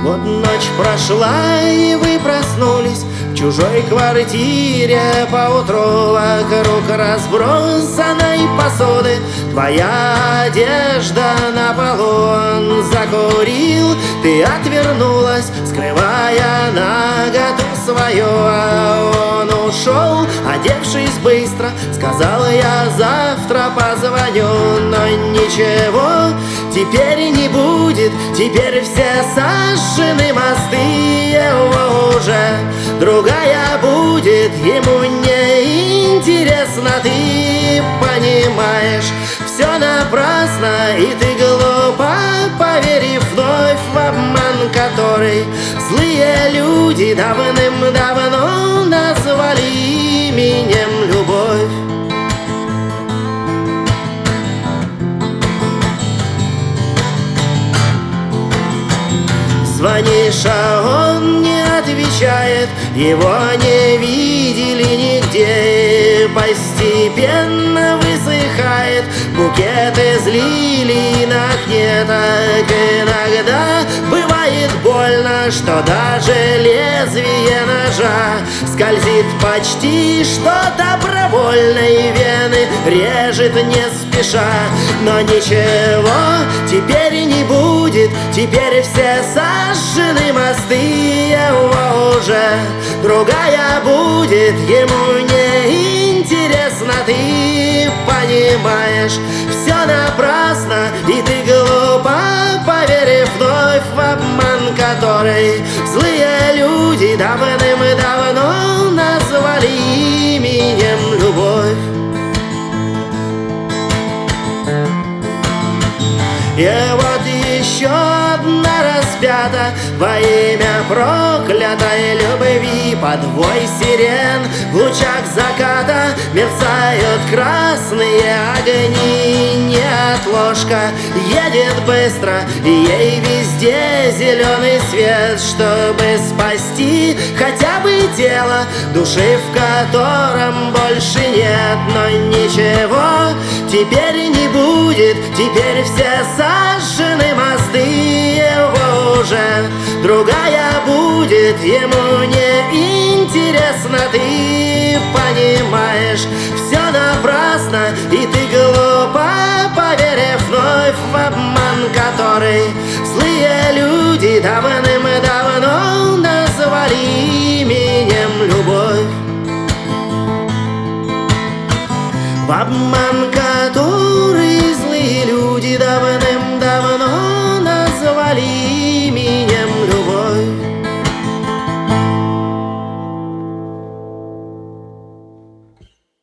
Вот ночь прошла, и вы проснулись в чужой квартире поутру. Вокруг разбросанной посуды твоя одежда на полу. Он закурил, ты отвернулась, скрывая наготу свою. А он ушел, одевшись быстро, сказал: я завтра позвоню. Но ничего теперь не будет, теперь все сожжены мосты. Его уже другая будет, ему не интересно. Ты понимаешь, все напрасно, и ты глупо, поверив вновь в обман, который злые люди давным-давно назвали именем любовь. Звонишь, а он не отвечает, его не видели нигде. Постепенно высыхает букет из лилий на окне. Так иногда бывает больно, что даже лезвие ножа скользит почти что добровольной вены, режет не спеша. Но ничего теперь не будет, теперь все сожжены мосты. Его уже другая будет, ему не интересно. Ты понимаешь, все напрасно, и ты глупо, поверив вновь в обман, который злые люди давным-давно назвали именем любовь. И вот еще одна распята во имя проклятой любви. Под вой сирен в лучах заката мерцают красные огни. Неотложка едет быстро, и ей везде зеленый свет, чтобы спасти хотя бы тело, души в котором больше нет. Но ничего теперь не будет, теперь все сожжены мосты. Его уже другая будет, ему не интересно. Ты понимаешь, все напрасно, и ты глупо, поверив вновь в обман, который злые люди давным-давно назвали именем любовь. В обман, который злые люди давным-давно